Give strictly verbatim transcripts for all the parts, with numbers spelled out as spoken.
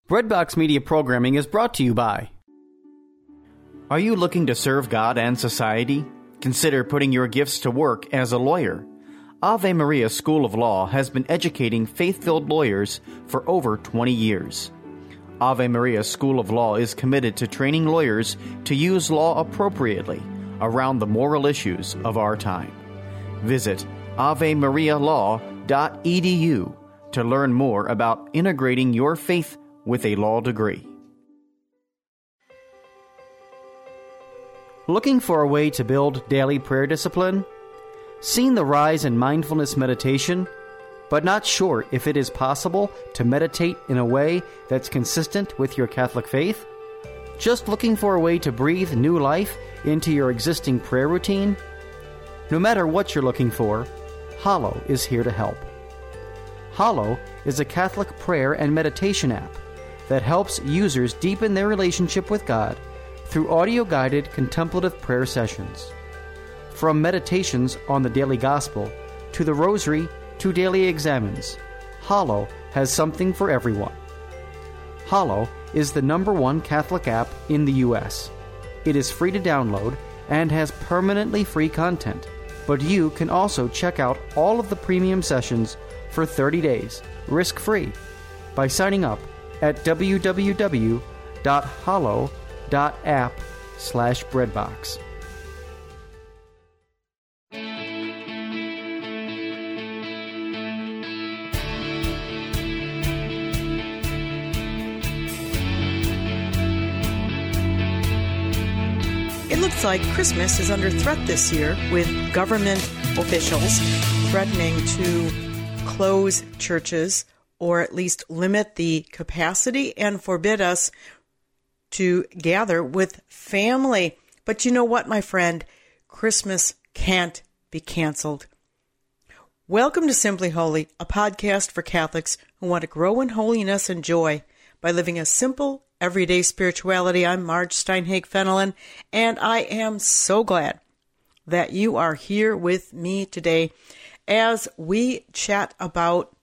Breadbox Media programming is brought to you by... Are you looking to serve God and society? Consider putting your gifts to work as a lawyer. Ave Maria School of Law has been educating faith-filled lawyers for over twenty years. Ave Maria School of Law is committed to training lawyers to use law appropriately around the moral issues of our time. Visit ave maria law dot e d u to learn more about integrating your faith with a law degree. Looking for a way to build daily prayer discipline? Seen the rise in mindfulness meditation, but not sure if it is possible to meditate in a way that's consistent with your Catholic faith? Just looking for a way to breathe new life into your existing prayer routine? No matter what you're looking for, Hallow is here to help. Hallow is a Catholic prayer and meditation app that helps users deepen their relationship with God through audio-guided contemplative prayer sessions. From meditations on the daily gospel to the rosary to daily examines, Hallow has something for everyone. Hallow is the number one Catholic app in the U S. It is free to download and has permanently free content, but you can also check out all of the premium sessions for thirty days, risk-free, by signing up at w w w dot hallow dot app slash breadbox. It looks like Christmas is under threat this year, with government officials threatening to close churches or at least limit the capacity and forbid us to gather with family. But you know what, my friend? Christmas can't be canceled. Welcome to Simply Holy, a podcast for Catholics who want to grow in holiness and joy by living a simple, everyday spirituality. I'm Marge Steinhage-Fenelon, and I am so glad that you are here with me today as we chat about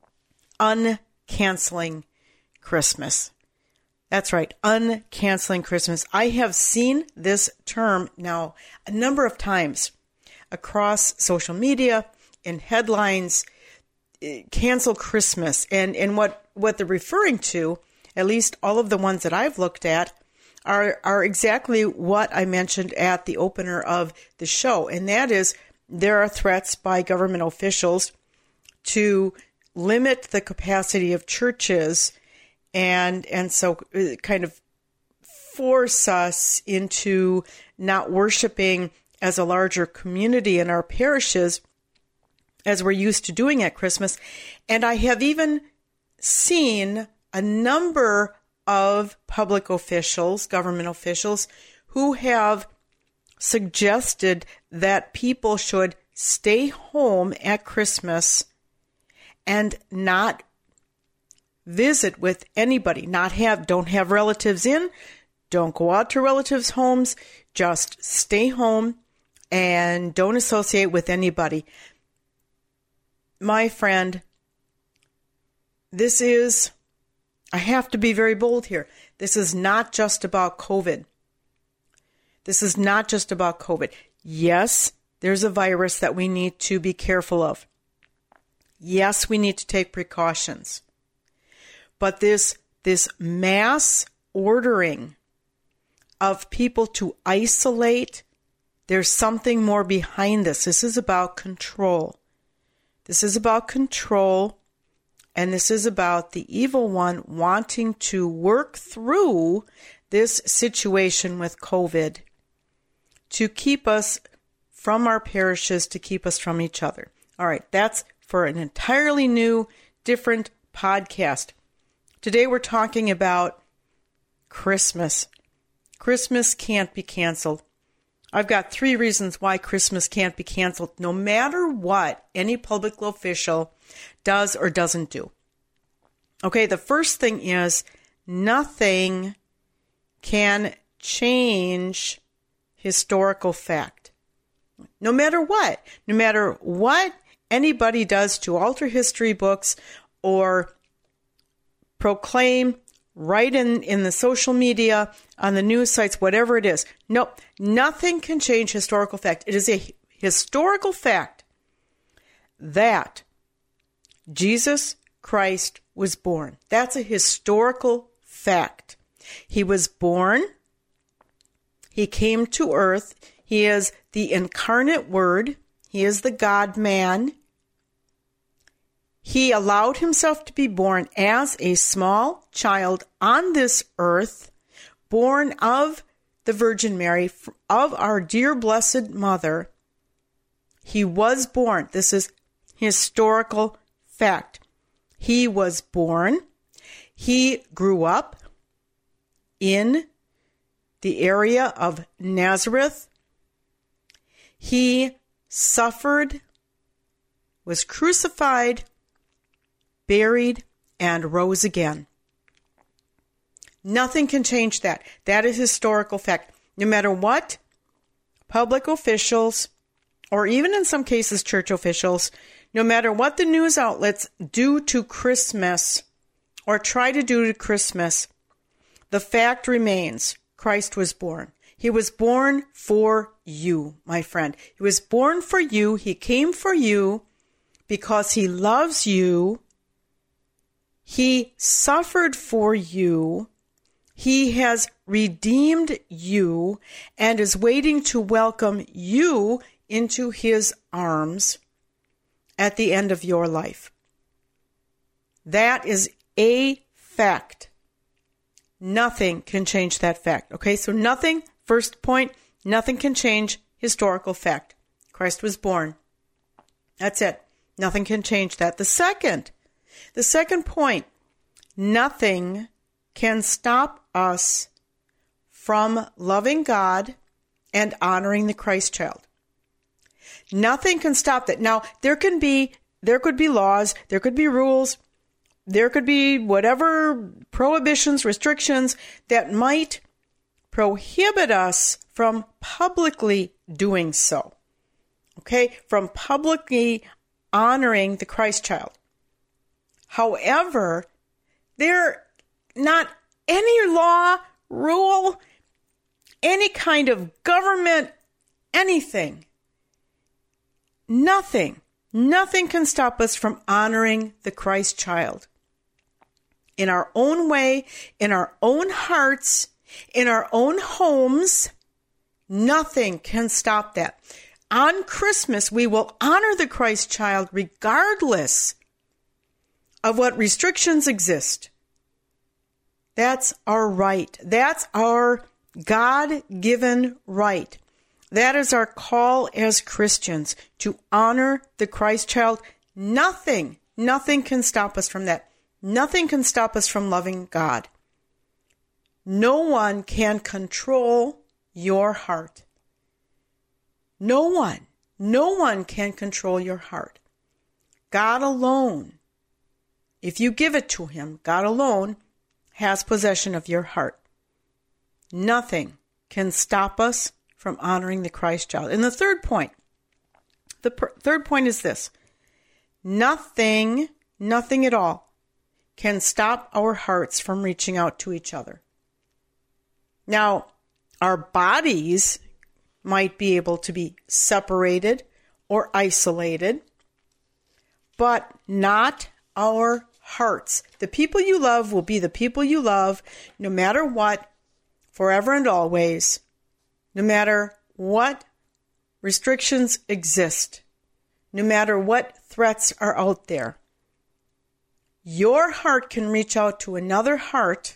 uncanceling Christmas. That's right, uncanceling Christmas. I have seen this term now a number of times across social media, in headlines, cancel Christmas. And, and what, what they're referring to, at least all of the ones that I've looked at, are, are exactly what I mentioned at the opener of the show. And that is, there are threats by government officials to limit the capacity of churches and and so kind of force us into not worshiping as a larger community in our parishes as we're used to doing at Christmas. And I have even seen a number of public officials, government officials, who have suggested that people should stay home at Christmas and not visit with anybody, not have, don't have relatives in, don't go out to relatives' homes, just stay home and don't associate with anybody. My friend, this is, I have to be very bold here. This is not just about COVID. This is not just about COVID. Yes, there's a virus that we need to be careful of. Yes, we need to take precautions. But this, this mass ordering of people to isolate, there's something more behind this. This is about control. This is about control, and this is about the evil one wanting to work through this situation with COVID to keep us from our parishes, to keep us from each other. All right, that's for an entirely new, different podcast. Today we're talking about Christmas. Christmas can't be canceled. I've got three reasons why Christmas can't be canceled, no matter what any public official does or doesn't do. Okay, the first thing is nothing can change historical fact. No matter what, no matter what anybody does to alter history books or proclaim right in, in the social media, on the news sites, whatever it is. Nope, nothing can change historical fact. It is a historical fact that Jesus Christ was born. That's a historical fact. He was born. He came to earth. He is the incarnate Word. He is the God-man. He allowed himself to be born as a small child on this earth, born of the Virgin Mary, of our dear blessed mother. He was born. This is historical fact. He was born. He grew up in the area of Nazareth. He suffered, was crucified, buried, and rose again. Nothing can change that. That is historical fact. No matter what public officials, or even in some cases church officials, no matter what the news outlets do to Christmas or try to do to Christmas, the fact remains, Christ was born. He was born for you, my friend. He was born for you. He came for you because he loves you. He suffered for you. He has redeemed you and is waiting to welcome you into his arms at the end of your life. That is a fact. Nothing can change that fact. Okay, so nothing, first point, nothing can change historical fact. Christ was born. That's it. Nothing can change that. The second, the second point, nothing can stop us from loving God and honoring the Christ child. Nothing can stop that. Now, there can be, there could be laws, there could be rules, there could be whatever prohibitions, restrictions that might prohibit us from publicly doing so. Okay? From publicly honoring the Christ child. However, there not any law, rule, any kind of government, anything, nothing, nothing can stop us from honoring the Christ child. In our own way, in our own hearts, in our own homes, nothing can stop that. On Christmas, we will honor the Christ child regardless of what restrictions exist. That's our right. That's our God-given right. That is our call as Christians, to honor the Christ child. Nothing, nothing can stop us from that. Nothing can stop us from loving God. No one can control your heart. No one, no one can control your heart. God alone, if you give it to him, God alone has possession of your heart. Nothing can stop us from honoring the Christ child. And the third point, the per- third point is this. Nothing, nothing at all can stop our hearts from reaching out to each other. Now, our bodies might be able to be separated or isolated, but not our hearts. The people you love will be the people you love no matter what, forever and always, no matter what restrictions exist, no matter what threats are out there. Your heart can reach out to another heart,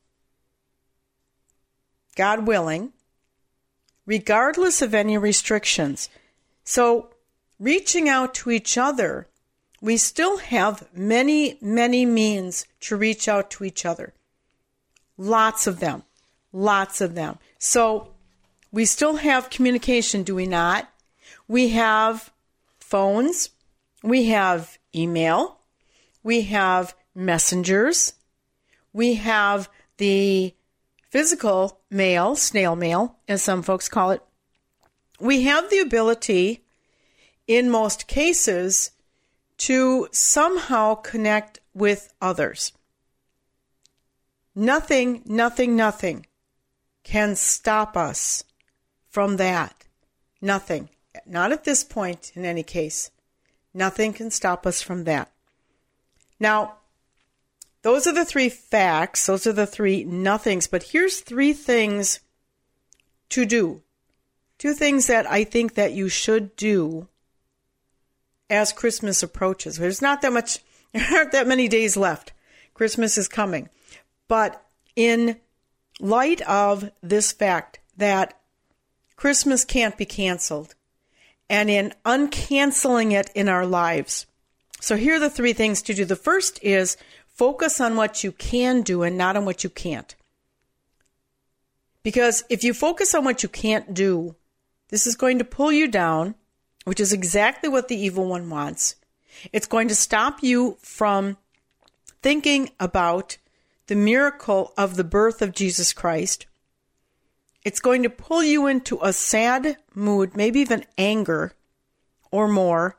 God willing, regardless of any restrictions. So, reaching out to each other, we still have many, many means to reach out to each other. Lots of them. Lots of them. So, we still have communication, do we not? We have phones. We have email. We have messengers. We have the physical mail, snail mail, as some folks call it. We have the ability, in most cases, to somehow connect with others. Nothing, nothing, nothing can stop us from that. Nothing. Not at this point, in any case. Nothing can stop us from that. Now, those are the three facts. Those are the three nothings. But here's three things to do. Two things that I think that you should do as Christmas approaches. There's not that much, there aren't that many days left. Christmas is coming. But in light of this fact that Christmas can't be canceled, and in uncanceling it in our lives. So here are the three things to do. The first is focus on what you can do and not on what you can't. Because if you focus on what you can't do, this is going to pull you down, which is exactly what the evil one wants. It's going to stop you from thinking about the miracle of the birth of Jesus Christ. It's going to pull you into a sad mood, maybe even anger or more.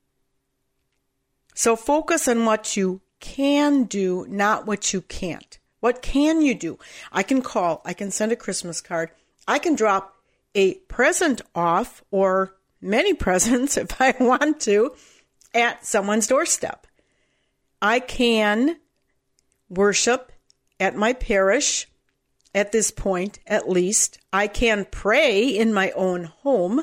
So focus on what you can do, not what you can't. What can you do? I can call, I can send a Christmas card, I can drop a present off, or many presents if I want to, at someone's doorstep. I can worship at my parish. At this point, at least, I can pray in my own home.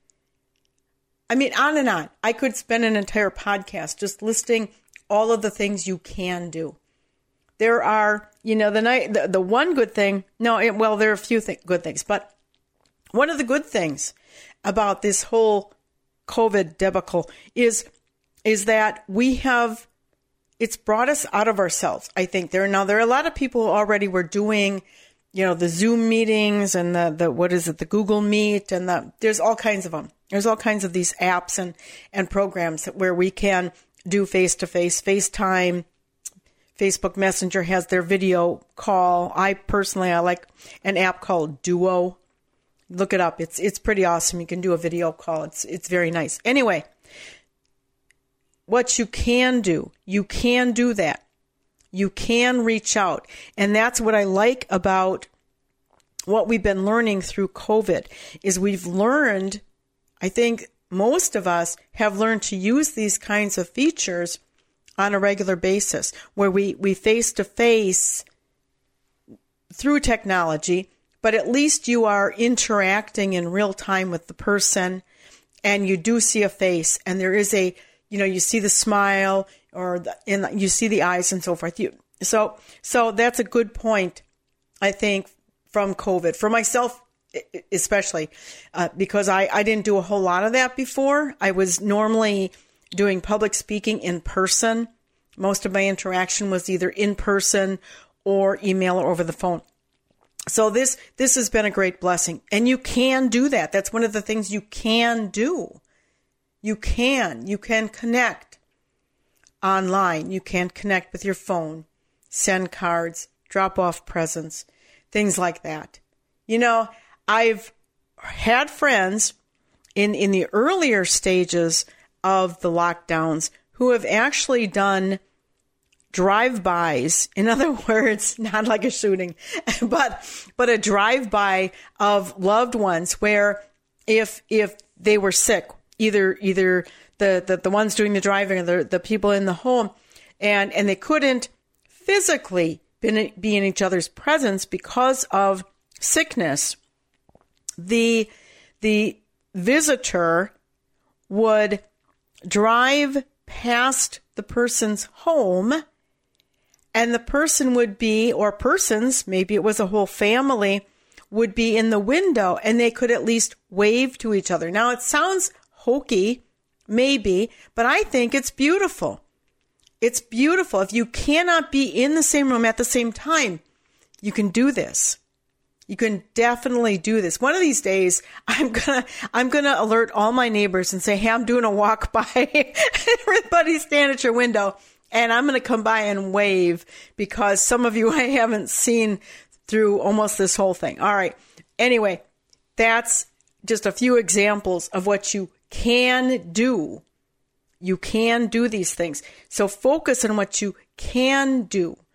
I mean, on and on. I could spend an entire podcast just listing all of the things you can do. There are, you know, the night, the, the one good thing, no, it, well, there are a few th- good things, but one of the good things about this whole COVID debacle is, is that we have, it's brought us out of ourselves, I think. There, now, there are a lot of people who already were doing, you know, the Zoom meetings and the, the, what is it, the Google Meet, and the, there's all kinds of them. There's all kinds of these apps and, and programs where we can do face-to-face, FaceTime. Facebook Messenger has their video call. I personally, I like an app called Duo. Look it up. It's, it's pretty awesome. You can do a video call. It's, it's very nice. Anyway, what you can do, you can do that. You can reach out. And that's what I like about what we've been learning through COVID is we've learned, I think most of us have learned to use these kinds of features on a regular basis where we, we face-to-face through technology, but at least you are interacting in real time with the person and you do see a face and there is a, you know, you see the smile or the, and you see the eyes and so forth. You, so, so that's a good point, I think, from COVID. For myself, especially, uh, because I, I didn't do a whole lot of that before. I was normally doing public speaking in person. Most of my interaction was either in person or email or over the phone. So this, this has been a great blessing. And you can do that. That's one of the things you can do. You can. You can connect online. You can connect with your phone, send cards, drop off presents, things like that. You know, I've had friends in, in the earlier stages of the lockdowns who have actually done drive-bys. In other words, not like a shooting, but but a drive-by of loved ones where if if they were sick, either either the, the, the ones doing the driving or the, the people in the home, and, and they couldn't physically be, be in each other's presence because of sickness, the the visitor would drive past the person's home, and the person would be, or persons, maybe it was a whole family, would be in the window, and they could at least wave to each other. Now, it sounds hokey, maybe, but I think it's beautiful. It's beautiful. If you cannot be in the same room at the same time, you can do this. You can definitely do this. One of these days, I'm gonna I'm gonna alert all my neighbors and say, "Hey, I'm doing a walk by. Everybody stand at your window, and I'm gonna come by and wave because some of you I haven't seen through almost this whole thing." All right. Anyway, that's just a few examples of what you can do. You can do these things. So focus on what you can do.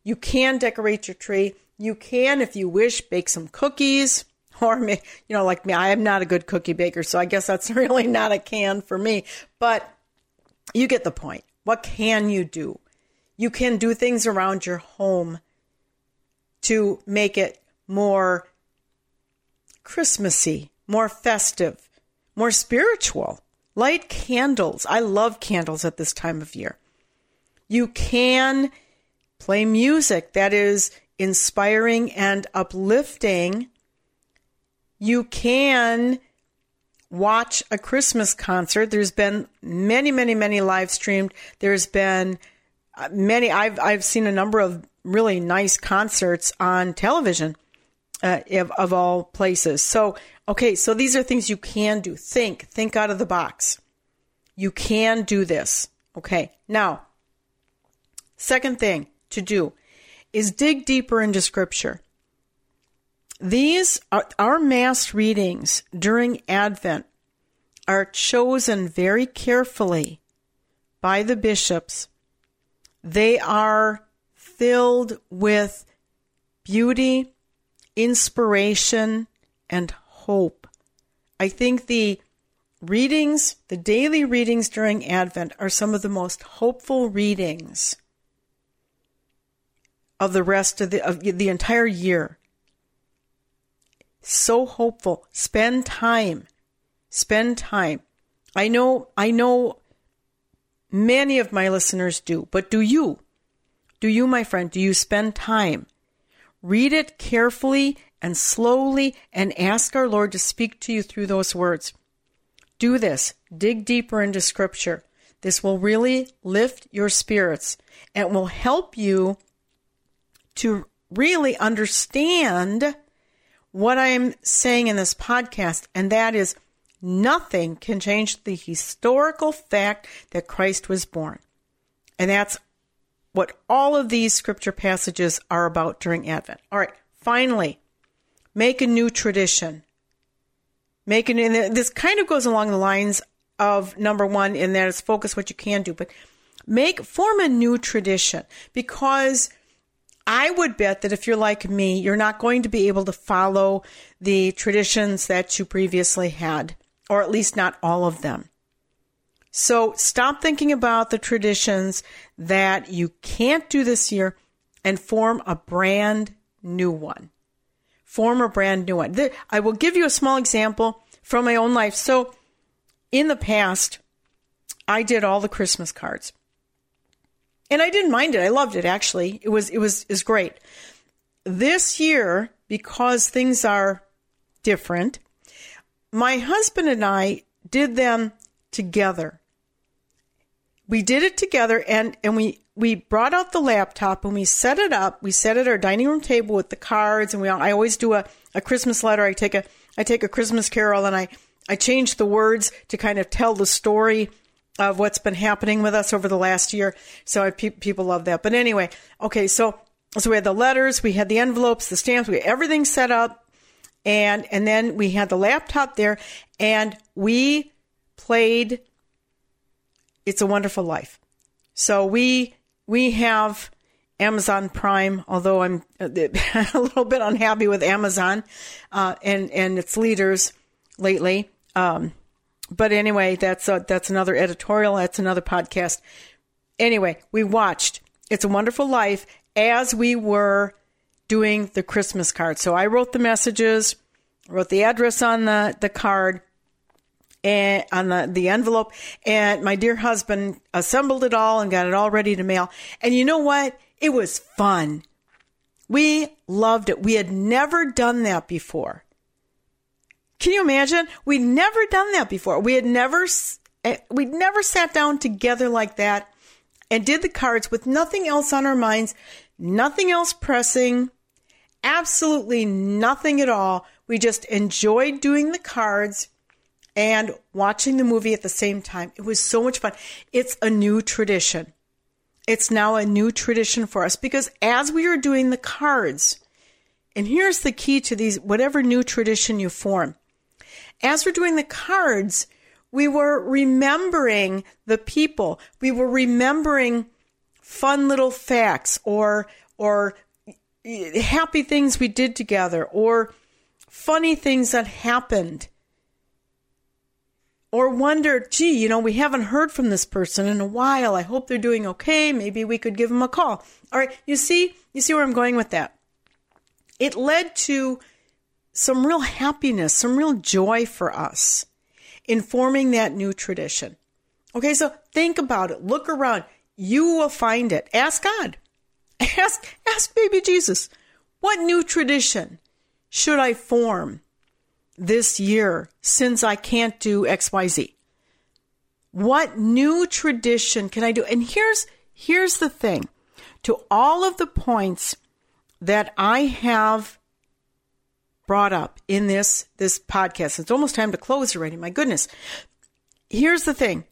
You can decorate your tree. You can, if you wish, bake some cookies. Or, you know, like me, I am not a good cookie baker, so I guess that's really not a can for me. But you get the point. What can you do? You can do things around your home to make it more Christmassy, more festive, more spiritual. Light candles. I love candles at this time of year. You can play music that is inspiring and uplifting. You can watch a Christmas concert. There's been many, many, many live streamed. There's been many. I've I've seen a number of really nice concerts on television, uh, of, of all places. So, okay, so these are things you can do. Think, think out of the box. You can do this. Okay, now, second thing to do is dig deeper into Scripture. These are our mass readings during Advent are chosen very carefully by the bishops. They are filled with beauty, inspiration, and hope. I think the readings, the daily readings during Advent are some of the most hopeful readings of the rest of the of the entire year. So hopeful. Spend time. Spend time. I know, I know many of my listeners do, but do you? Do you, my friend, do you spend time? Read it carefully and slowly and ask our Lord to speak to you through those words. Do this. Dig deeper into Scripture. This will really lift your spirits and will help you to really understand what I'm saying in this podcast, and that is nothing can change the historical fact that Christ was born. And that's what all of these scripture passages are about during Advent. All right, finally, make a new tradition. Make an, and this kind of goes along the lines of number one, in that it's focus what you can do, but make, form a new tradition, because I would bet that if you're like me, you're not going to be able to follow the traditions that you previously had, or at least not all of them. So stop thinking about the traditions that you can't do this year and form a brand new one. Form a brand new one. I will give you a small example from my own life. So in the past, I did all the Christmas cards. And I didn't mind it. I loved it, actually. It was it was is great. This year, because things are different, my husband and I did them together. We did it together, and, and we, we brought out the laptop, and we set it up. We set it at our dining room table with the cards, and we I always do a, a Christmas letter. I take a I take a Christmas carol, and I, I change the words to kind of tell the story of what's been happening with us over the last year. So I, pe- people love that. But anyway, okay, so so we had the letters, we had the envelopes, the stamps, we had everything set up, and and then we had the laptop there, and we played It's a Wonderful Life. So we we have Amazon Prime, although I'm a little bit unhappy with Amazon uh, and and its leaders lately. Um, But anyway, that's a, that's another editorial. That's another podcast. Anyway, we watched It's a Wonderful Life as we were doing the Christmas card. So I wrote the messages, wrote the address on the, the card, and on the, the envelope, and my dear husband assembled it all and got it all ready to mail. And you know what? It was fun. We loved it. We had never done that before. Can you imagine? We'd never done that before. We had never, we'd never sat down together like that and did the cards with nothing else on our minds, nothing else pressing, absolutely nothing at all. We just enjoyed doing the cards and watching the movie at the same time. It was so much fun. It's a new tradition. It's now a new tradition for us, because as we are doing the cards, and here's the key to these, whatever new tradition you form, as we're doing the cards, we were remembering the people. We were remembering fun little facts or or happy things we did together, or funny things that happened, or wonder, gee, you know, we haven't heard from this person in a while. I hope they're doing okay. Maybe we could give them a call. All right, you see, you see where I'm going with that. It led to some real happiness, some real joy for us in forming that new tradition. Okay, so think about it. Look around. You will find it. Ask God. Ask, ask baby Jesus, what new tradition should I form this year since I can't do X Y Z? What new tradition can I do? And here's, here's the thing. To all of the points that I have brought up in this, this podcast, it's almost time to close already. My goodness. Here's the thing.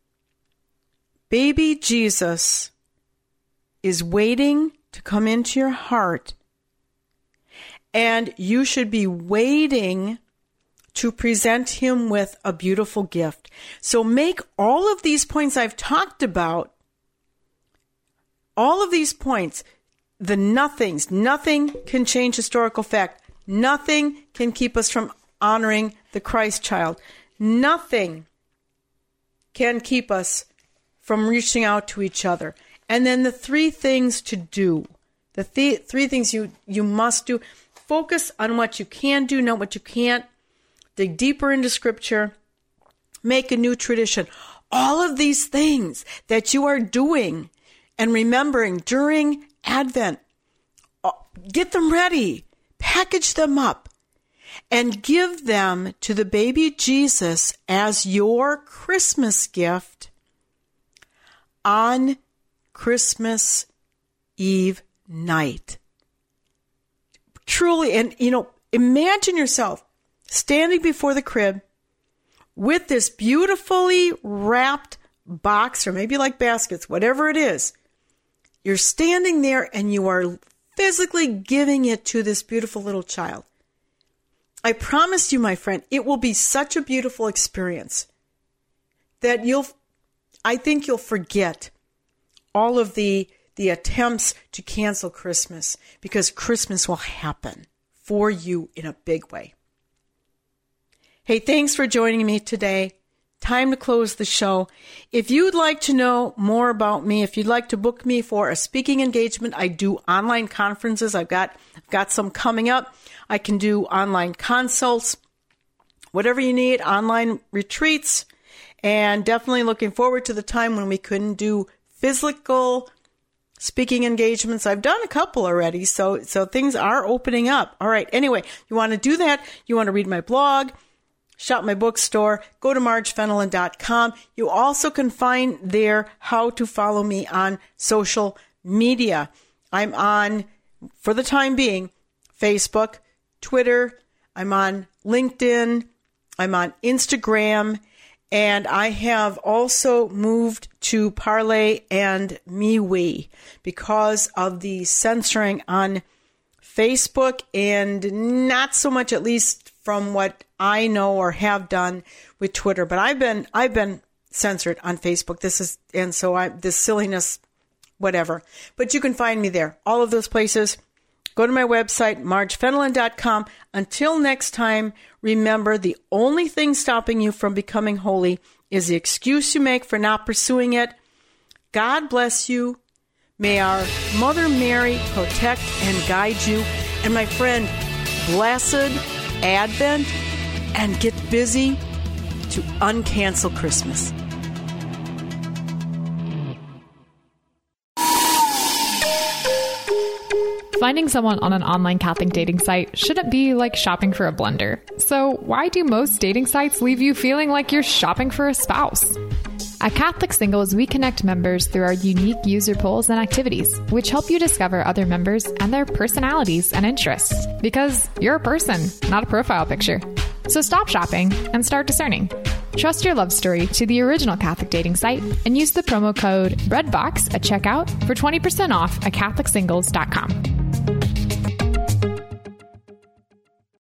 Baby Jesus is waiting to come into your heart, and you should be waiting to present him with a beautiful gift. So make all of these points I've talked about, all of these points, the nothings, nothing can change historical fact. Nothing can keep us from honoring the Christ child. Nothing can keep us from reaching out to each other. And then the three things to do, the th- three things you, you must do. Focus on what you can do, not what you can't. Dig deeper into Scripture. Make a new tradition. All of these things that you are doing and remembering during Advent, get them ready. Package them up and give them to the baby Jesus as your Christmas gift on Christmas Eve night. Truly, and you know, imagine yourself standing before the crib with this beautifully wrapped box, or maybe like baskets, whatever it is. You're standing there and you are physically giving it to this beautiful little child. I promise you, my friend, it will be such a beautiful experience that you'll, I think you'll forget all of the, the attempts to cancel Christmas, because Christmas will happen for you in a big way. Hey, thanks for joining me today. Time to close the show. If you'd like to know more about me, if you'd like to book me for a speaking engagement, I do online conferences. I've got, I've got some coming up. I can do online consults, whatever you need, online retreats, and definitely looking forward to the time when we couldn't do physical speaking engagements. I've done a couple already, so, so things are opening up. All right. Anyway, you want to do that. You want to read my blog, shop my bookstore, go to marge fenelon dot com. You also can find there how to follow me on social media. I'm on, for the time being, Facebook, Twitter. I'm on LinkedIn. I'm on Instagram. And I have also moved to Parler and MeWe because of the censoring on Facebook, and not so much, at least from what I know or have done, with Twitter. But I've been I've been censored on Facebook. This is and so I this silliness, whatever. But you can find me there. All of those places. Go to my website, marge fenelon dot com. Until next time, remember, the only thing stopping you from becoming holy is the excuse you make for not pursuing it. God bless you. May our Mother Mary protect and guide you. And my friend, blessed Advent, and get busy to uncancel Christmas. Finding someone on an online Catholic dating site shouldn't be like shopping for a blender. So why do most dating sites leave you feeling like you're shopping for a spouse? At Catholic Singles, we connect members through our unique user polls and activities, which help you discover other members and their personalities and interests. Because you're a person, not a profile picture. So stop shopping and start discerning. Trust your love story to the original Catholic dating site and use the promo code REDBOX at checkout for twenty percent off at catholic singles dot com.